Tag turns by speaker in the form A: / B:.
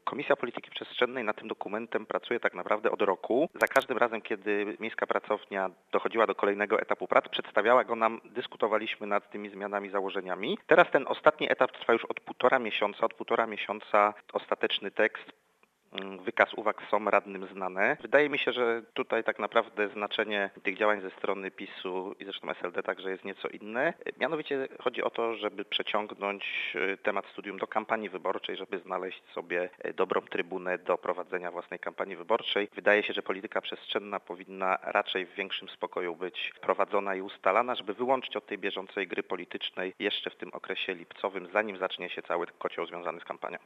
A: Komisja Polityki Przestrzennej nad tym dokumentem pracuje tak naprawdę od roku. Za każdym razem, kiedy Miejska Pracownia dochodziła do kolejnego etapu prac, przedstawiała go nam, dyskutowaliśmy nad tymi zmianami, założeniami. Teraz ten ostatni etap trwa już od półtora miesiąca. Od półtora miesiąca ostateczny tekst, wykaz uwag są radnym znane. Wydaje mi się, że tutaj tak naprawdę znaczenie tych działań ze strony PiS-u i zresztą SLD także jest nieco inne. Mianowicie chodzi o to, żeby przeciągnąć temat studium do kampanii wyborczej, żeby znaleźć sobie dobrą trybunę do prowadzenia własnej kampanii wyborczej. Wydaje się, że polityka przestrzenna powinna raczej w większym spokoju być prowadzona i ustalana, żeby wyłączyć od tej bieżącej gry politycznej jeszcze w tym okresie lipcowym, zanim zacznie się cały kocioł związany z kampanią.